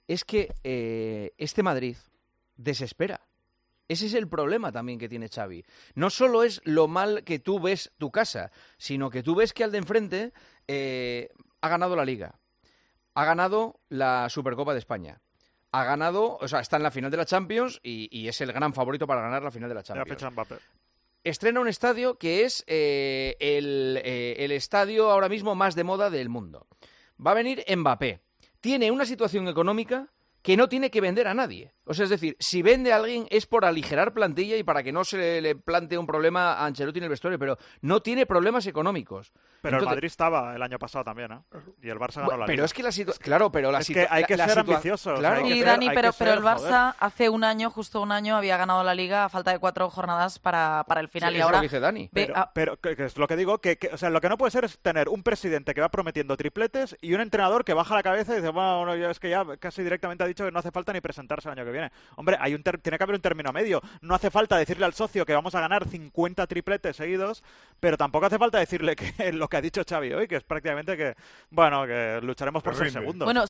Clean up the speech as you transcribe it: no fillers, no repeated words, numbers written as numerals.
es que este Madrid desespera. Ese es el problema también que tiene Xavi. No solo es lo mal que tú ves tu casa, sino que tú ves que al de enfrente ha ganado la Liga, ha ganado la Supercopa de España, ha ganado, o sea, está en la final de la Champions y es el gran favorito para ganar la final de la Champions. Ya fecha Mbappé. Estrena un estadio que es el estadio ahora mismo más de moda del mundo. Va a venir Mbappé. Tiene una situación económica que no tiene que vender a nadie. O sea, es decir, si vende a alguien es por aligerar plantilla y para que no se le plantee un problema a Ancelotti en el vestuario, pero no tiene problemas económicos. Pero entonces, el Madrid estaba el año pasado también, ¿eh? Y el Barça ganó la Liga. Pero es que la situación... Claro, pero la situación... hay que ser ambiciosos. Claro. Y Dani, pero el Barça hace un año, justo un año, había ganado la Liga a falta de 4 jornadas para el final. Sí, y ahora... Eso lo dice Dani. Pero que es lo que digo, o sea, lo que no puede ser es tener un presidente que va prometiendo tripletes y un entrenador que baja la cabeza y dice, bueno, es que ya casi directamente ha dicho que no hace falta ni presentarse el año que viene. Hombre, tiene que haber un término medio. No hace falta decirle al socio que vamos a ganar 50 tripletes seguidos, pero tampoco hace falta decirle que lo que ha dicho Xavi hoy, que es prácticamente que lucharemos por ser segundo. Bueno,